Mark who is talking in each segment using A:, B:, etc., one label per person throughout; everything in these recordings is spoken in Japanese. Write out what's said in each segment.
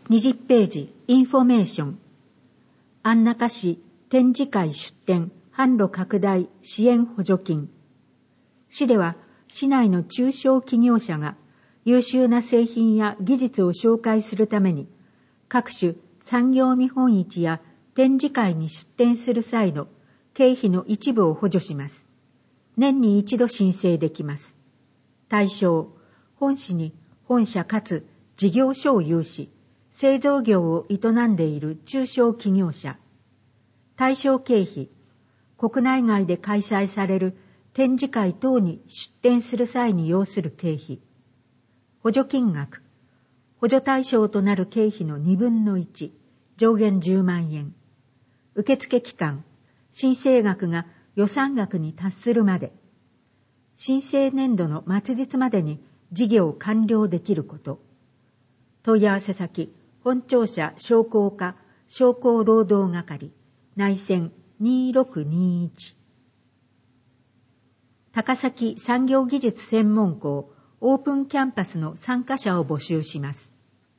A: 20ページ、インフォメーション。安中市展示会出展販路拡大支援補助金。市では、市内の中小企業者が優秀な製品や技術を紹介するために、各種産業見本市や展示会に出展する際の経費の一部を補助します。年に一度申請できます。対象、本市に本社かつ事業所を有し、製造業を営んでいる中小企業者。対象経費、国内外で開催される展示会等に出展する際に要する経費。補助金額、補助対象となる経費の2分の1、上限10万円。受付期間、申請額が予算額に達するまで。申請年度の末日までに事業を完了できること。問い合わせ先、本庁舎商工課商工労働係、内線2621。高崎産業技術専門校オープンキャンパスの参加者を募集します。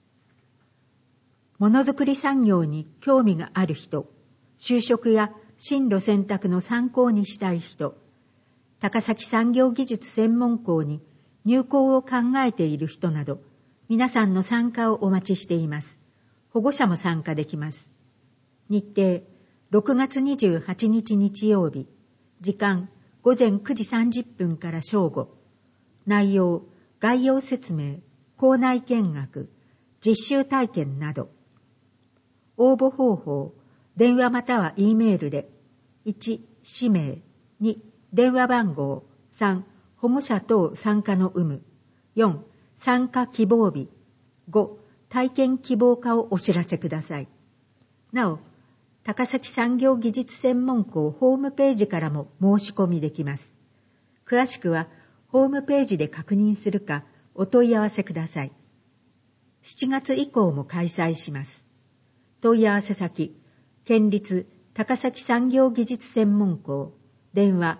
A: ものづくり産業に興味がある人、就職や進路選択の参考にしたい人、高崎産業技術専門校に入校を考えている人など、皆さんの参加をお待ちしています。保護者も参加できます。日程、6月28日日曜日、時間、午前9時30分から正午。内容、概要説明、校内見学、実習体験など。応募方法、電話または E メールで、1、氏名、2、電話番号、3、保護者等参加の有無、4、参加希望日、5、体験希望かをお知らせください。なお、高崎産業技術専門校ホームページからも申し込みできます。詳しくは、ホームページで確認するかお問い合わせください。7月以降も開催します。問い合わせ先、県立高崎産業技術専門校、電話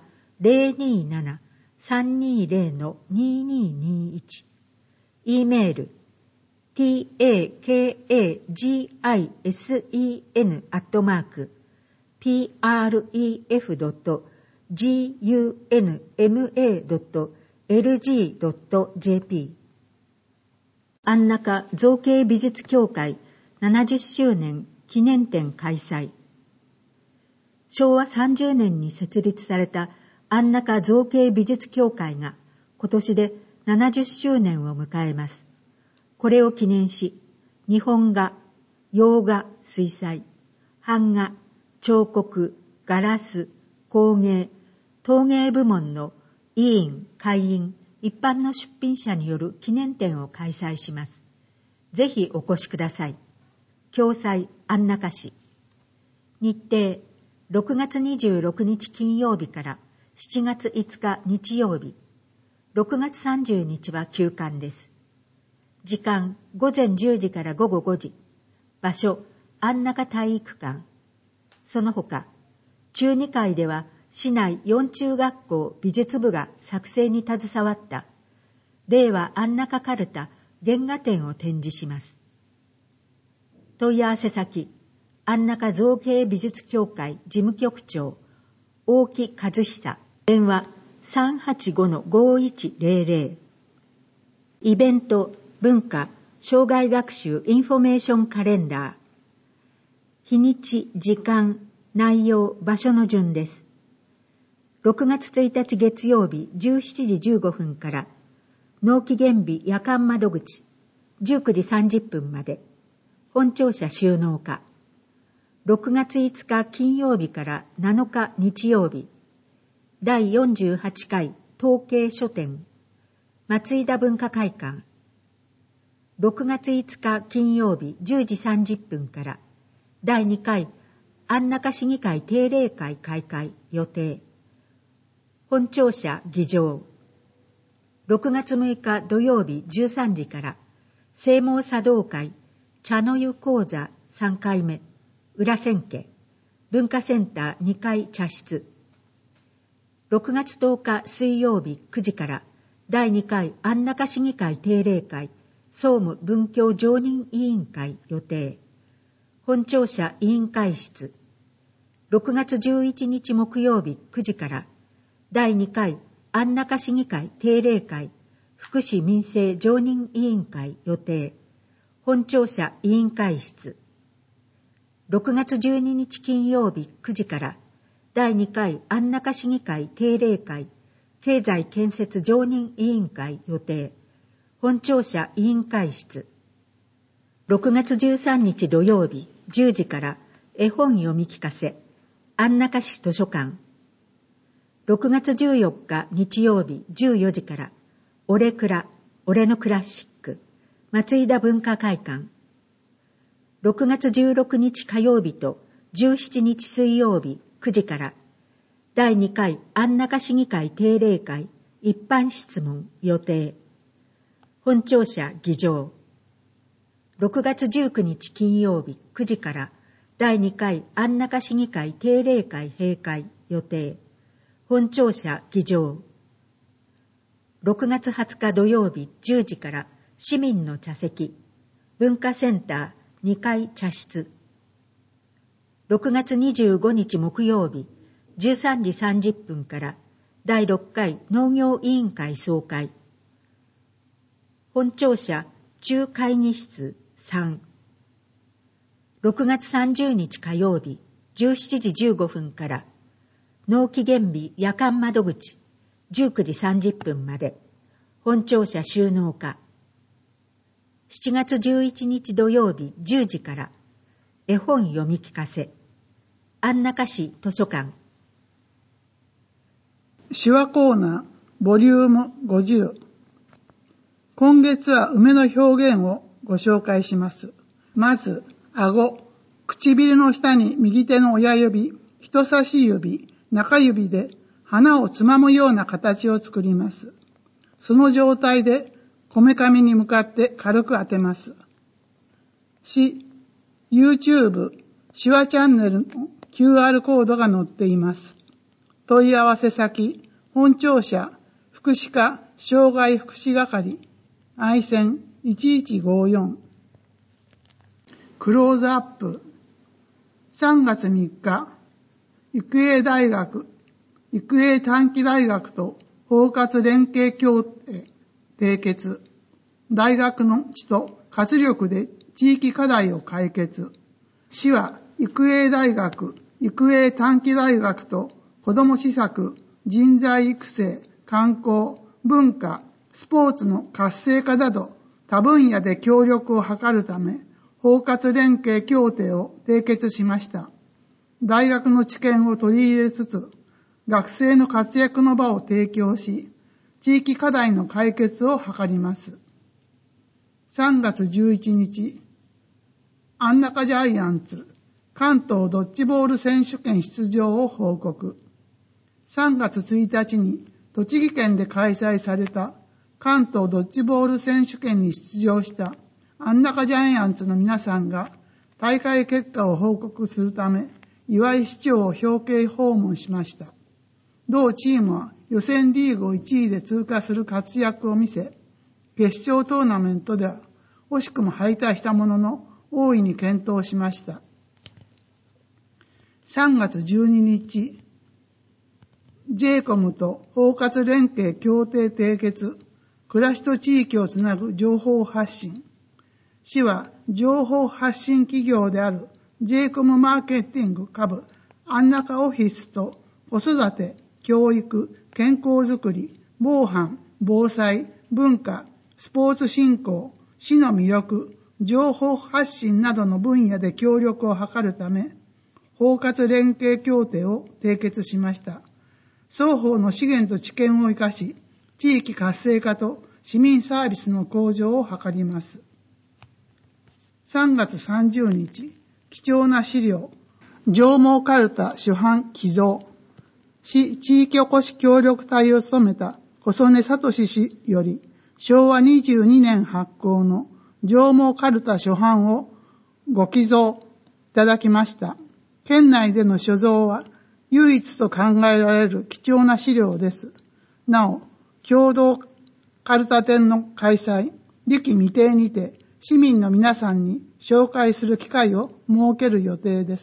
A: 027-320-2221、E メール、takagis@pref.gunma.lg.jp。 安中造形美術協会70周年記念展開催。昭和30年に設立された安中造形美術協会が今年で70周年を迎えます。これを記念し、日本画、洋画、水彩、版画、彫刻、ガラス、工芸、陶芸部門の委員、会員、一般の出品者による記念展を開催します。ぜひお越しください。共催安中市。日程、6月26日金曜日から7月5日日曜日。6月30日は休館です。時間、午前10時から午後5時。場所、安中体育館。その他、中2階では市内4中学校美術部が作成に携わった令和安中かるた原画展を展示します。問い合わせ先、安中造形美術協会事務局長、大木和久、電話 385-5100。イベント、文化、障害学習インフォメーションカレンダー。日にち、時間、内容、場所の順です。6月1日月曜日17時15分から、納期限日夜間窓口、19時30分まで、本庁舎収納課。6月5日金曜日から7日日曜日、第48回統計書店、松井田文化会館。6月5日金曜日10時30分から、第2回安中市議会定例会開会予定。本庁舎議場。6月6日土曜日13時から、聖網茶道会茶の湯講座3回目、裏千家、文化センター2階茶室。6月10日水曜日9時から、第2回安中市議会定例会総務文教常任委員会予定。本庁舎委員会室。6月11日木曜日9時から第2回安中市議会定例会福祉民生常任委員会予定。本庁舎委員会室。6月12日金曜日9時から第2回安中市議会定例会経済建設常任委員会予定。本庁舎委員会室。6月13日土曜日10時から絵本読み聞かせ安中市図書館。6月14日日曜日14時から俺のクラシック松井田文化会館。6月16日火曜日と17日水曜日9時から第2回安中市議会定例会一般質問予定。本庁舎議場。6月19日金曜日9時から第2回安中市議会定例会閉会予定。本庁舎議場。6月20日土曜日10時から市民の茶席文化センター2階茶室。6月25日木曜日13時30分から第6回農業委員会総会。本庁舎中会議室3。6月30日火曜日17時15分から納期限日夜間窓口19時30分まで本庁舎収納課。7月11日土曜日10時から絵本読み聞かせ安中市図書館。
B: 手話コーナーボリューム50。今月は梅の表現をご紹介します。まず、顎、唇の下に右手の親指、人差し指、中指で花をつまむような形を作ります。その状態でこめかみに向かって軽く当てます。YouTube 手話チャンネルの QR コードが載っています。問い合わせ先、本庁舎福祉課障害福祉係愛線1154。クローズアップ。3月3日、育英大学、育英短期大学と包括連携協定締結。大学の知と活力で地域課題を解決。市は育英大学、育英短期大学と子ども施策、人材育成、観光、文化、スポーツの活性化など多分野で協力を図るため、包括連携協定を締結しました。大学の知見を取り入れつつ、学生の活躍の場を提供し、地域課題の解決を図ります。3月11日、安中ジャイアンツ、関東ドッジボール選手権出場を報告。3月1日に栃木県で開催された関東ドッジボール選手権に出場した安中ジャイアンツの皆さんが大会結果を報告するため、岩井市長を表敬訪問しました。同チームは予選リーグを1位で通過する活躍を見せ、決勝トーナメントでは惜しくも敗退したものの大いに健闘しました。3月12日、JCOM と包括連携協定締結、暮らしと地域をつなぐ情報発信。市は情報発信企業である JCOM マーケティング株安中オフィスと子育て、教育、健康づくり、防犯、防災、文化、スポーツ振興、市の魅力、情報発信などの分野で協力を図るため、包括連携協定を締結しました。双方の資源と知見を生かし、地域活性化と市民サービスの向上を図ります。3月30日、貴重な資料、上毛かるた主版寄贈、市地域おこし協力隊を務めた小曽根聡氏より、昭和22年発行の上毛かるた初版をご寄贈いただきました。県内での所蔵は唯一と考えられる貴重な資料です。なお、共同かるた展の開催、 時期未定にて市民の皆さんに紹介する機会を設ける予定です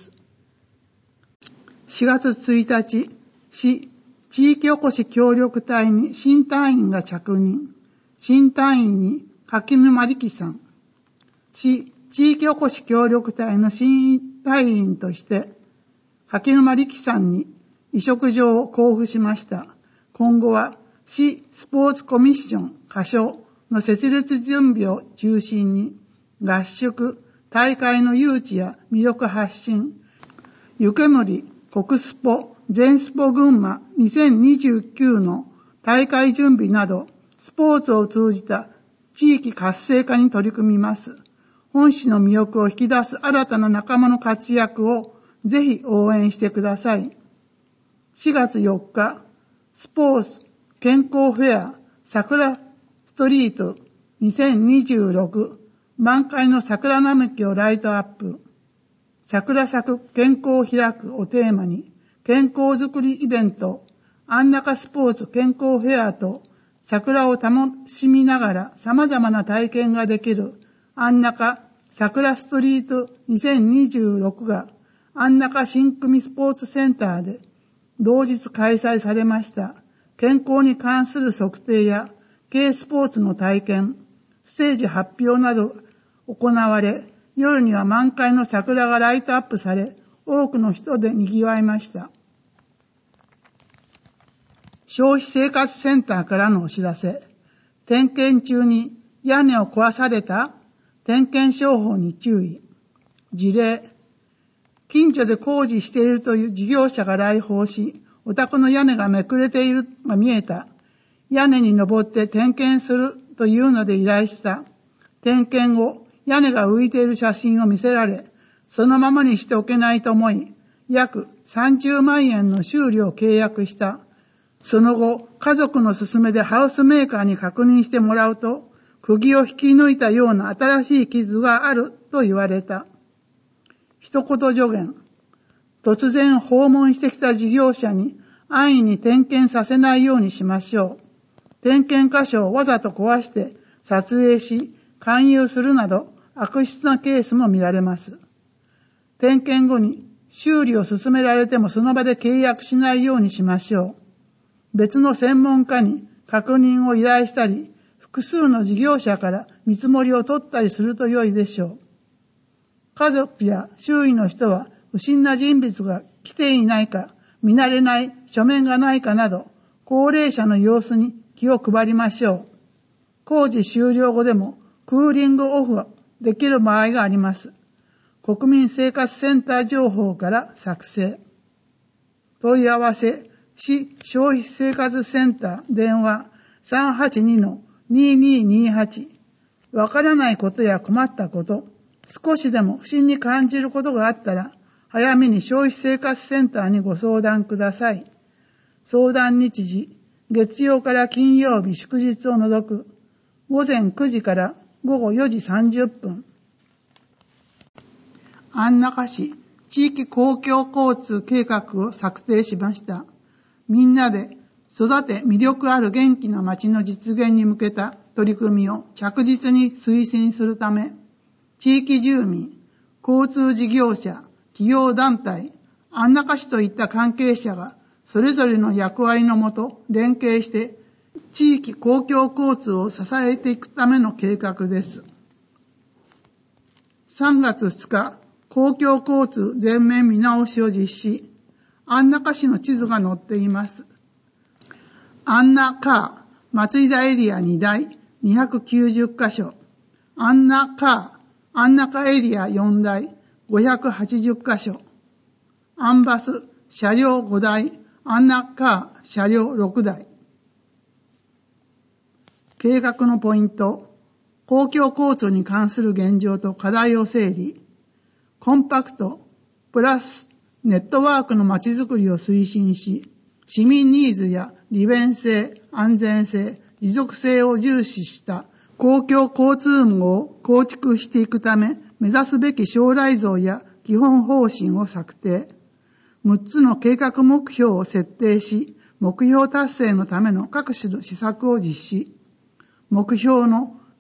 B: 。4月1日、市地域おこし協力隊に新隊員が着任。新隊員に柿沼力さん。市地域おこし協力隊の新隊員として柿沼力さんに委嘱状を交付しました。今後は市スポーツコミッション仮所の設立準備を中心に合宿、大会の誘致や魅力発信、湯煙国スポ全スポ群馬2029の大会準備などスポーツを通じた地域活性化に取り組みます。本市の魅力を引き出す新たな仲間の活躍をぜひ応援してください。4月4日、スポーツ健康フェア桜ストリート2026満開の桜並木をライトアップ。桜咲く健康を開くをテーマに健康づくりイベント安中スポーツ健康フェアと桜を楽しみながら様々な体験ができる安中桜ストリート2026が安中新組スポーツセンターで同日開催されました。健康に関する測定や軽スポーツの体験、ステージ発表など行われ、夜には満開の桜がライトアップされ、多くの人で賑わいました。消費生活センターからのお知らせ。点検中に屋根を壊された点検商法に注意。事例。近所で工事しているという事業者が来訪し、お宅の屋根がめくれているが見えた。屋根に登って点検するというので依頼した。点検後、屋根が浮いている写真を見せられ、そのままにしておけないと思い、約30万円の修理を契約した。その後、家族の勧めでハウスメーカーに確認してもらうと、釘を引き抜いたような新しい傷があると言われた。一言助言。突然訪問してきた事業者に安易に点検させないようにしましょう。点検箇所をわざと壊して撮影し、勧誘するなど悪質なケースも見られます。点検後に修理を勧められてもその場で契約しないようにしましょう。別の専門家に確認を依頼したり、複数の事業者から見積もりを取ったりすると良いでしょう。家族や周囲の人は不審な人物が来ていないか、見慣れない書面がないかなど、高齢者の様子に気を配りましょう。工事終了後でもクーリングオフはできる場合があります。国民生活センター情報から作成。問い合わせ、市消費生活センター電話 382-2228 わからないことや困ったこと、少しでも不審に感じることがあったら、早めに消費生活センターにご相談ください。相談日時、月曜から金曜日祝日を除く、午前9時から午後4時30分。安中市地域公共交通計画を策定しました。みんなで育て魅力ある元気な街の実現に向けた取り組みを着実に推進するため、地域住民、交通事業者、企業団体、安中市といった関係者がそれぞれの役割のもと連携して地域公共交通を支えていくための計画です。3月2日、公共交通全面見直しを実施。安中市の地図が載っています。安中松井田エリア2台290カ所。安中エリア4台580カ所。安バス車両5台、安中車両6台。計画のポイント。公共交通に関する現状と課題を整理。コンパクト、プラスネットワークのまちづくりを推進し、市民ニーズや利便性、安全性、持続性を重視した公共交通網を構築していくため、目指すべき将来像や基本方針を策定。6つの計画目標を設定し、目標達成のための各種の施策を実施。目標の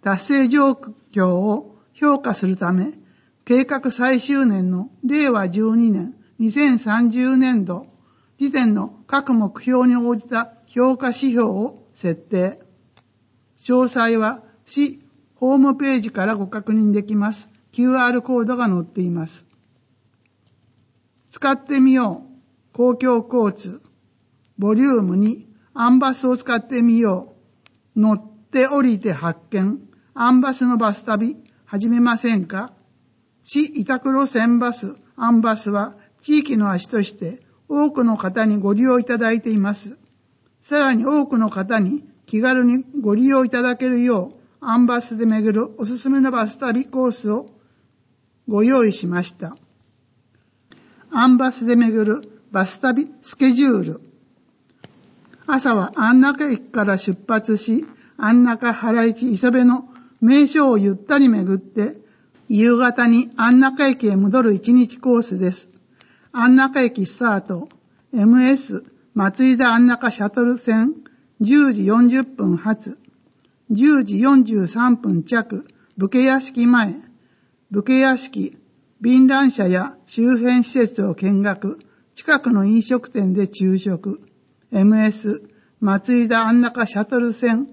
B: 達成状況を評価するため、計画最終年の令和12年2030年度時点の各目標に応じた評価指標を設定。詳細は市ホームページからご確認できます。QR コードが載っています。使ってみよう。公共交通。ボリューム2。アンバスを使ってみよう。乗って降りて発見。アンバスのバス旅始めませんか？市委託路線バス、アンバスは地域の足として多くの方にご利用いただいています。さらに多くの方に気軽にご利用いただけるよう、アンバスで巡るおすすめのバス旅コースをご用意しました。アンバスで巡るバス旅スケジュール。朝は安中駅から出発し、安中原市磯部の名所をゆったり巡って、夕方に安中駅へ戻る1日コースです。安中駅スタート、MS 松井田安中シャトル線10時40分発、10時43分着、武家屋敷前、武家屋敷、便覧車や周辺施設を見学、近くの飲食店で昼食、MS 松井田安中シャトル線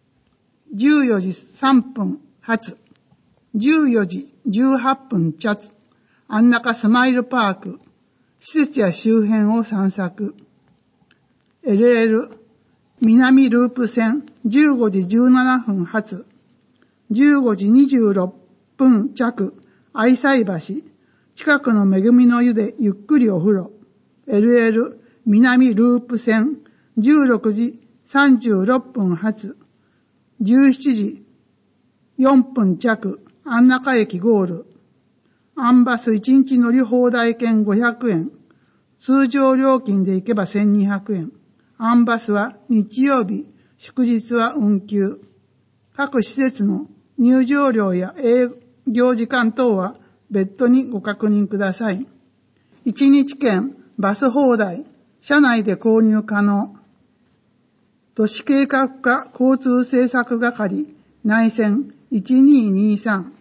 B: 14時3分発、14時18分着、安中スマイルパーク、施設や周辺を散策。LL 南ループ線15時17分発、15時26分着、愛妻橋、近くの恵みの湯でゆっくりお風呂。LL 南ループ線16時36分発、17時4分着、安中駅ゴール。アンバス1日乗り放題券500円。通常料金で行けば1200円。アンバスは日曜日、祝日は運休。各施設の入場料や営業時間等は別途にご確認ください。1日券、バス放題、車内で購入可能。都市計画課交通政策係内線1223